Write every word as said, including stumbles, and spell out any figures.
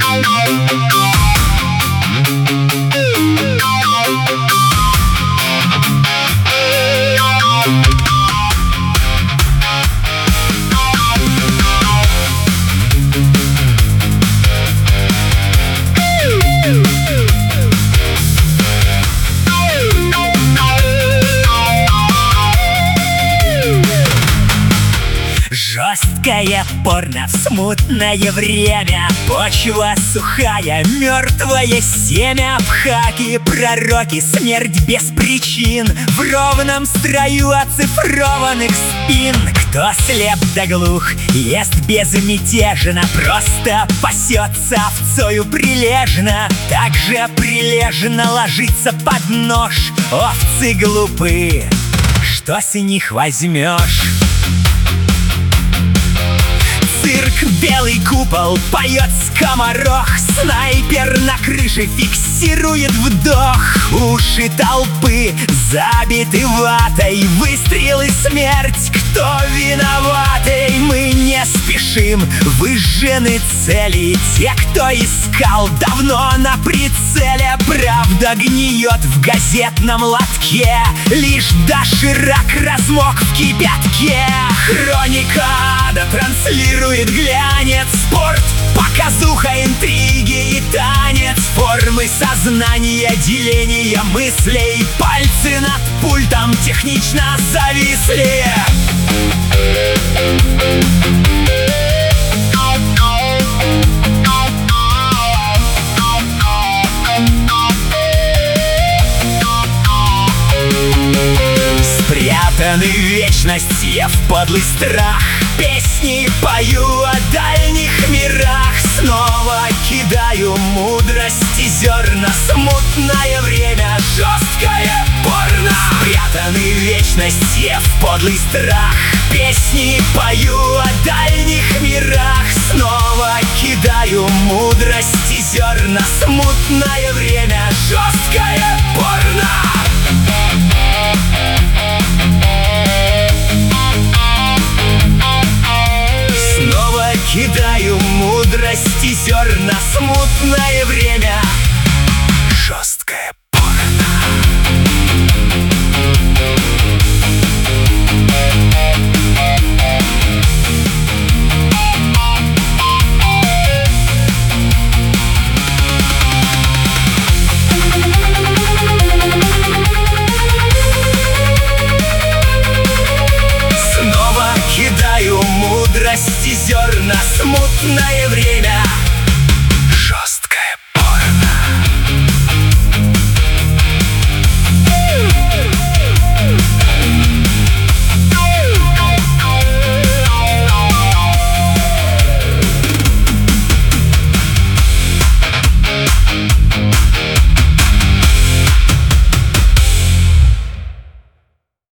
Жесткое порно в смутное время, почва сухая, мертвое семя. В хаке пророки, смерть без причин, в ровном строю оцифрованных спин. Кто слеп да глух, ест безмятежно, просто пасется овцою прилежно. Так же прилежно ложится под нож. Овцы глупы, что с них возьмешь? Цирк, белый купол, поет скоморох. Снайпер на крыше фиксирует вдох. Уши толпы забиты ватой, выстрелы, смерть. Кто виноватый? Мы не спешим, выжжены цели. Те, кто искал, давно на прицеле. Правда гниет в газетном лотке, лишь доширак размок в кипятке. Хроника ада транслирует глянец. Спорт, показуха, интриги и танец. Формы сознания, деления мыслей. Пальцы над пультом технично зависли. Спрятаны в вечности, я в подлый страх. Песни пою о дальних мирах. Снова кидаю мудрости зерна. Смутное время, жесткое порно. Спрятаны в вечности, я в подлый страх. Песни пою о дальних мирах. Снова кидаю мудрости зерна. Смутное время, жесткое порно. Кидаю мудрости зерна. Смутное время, жесткое порно. Снова кидаю мудрости зерна. Смутное время.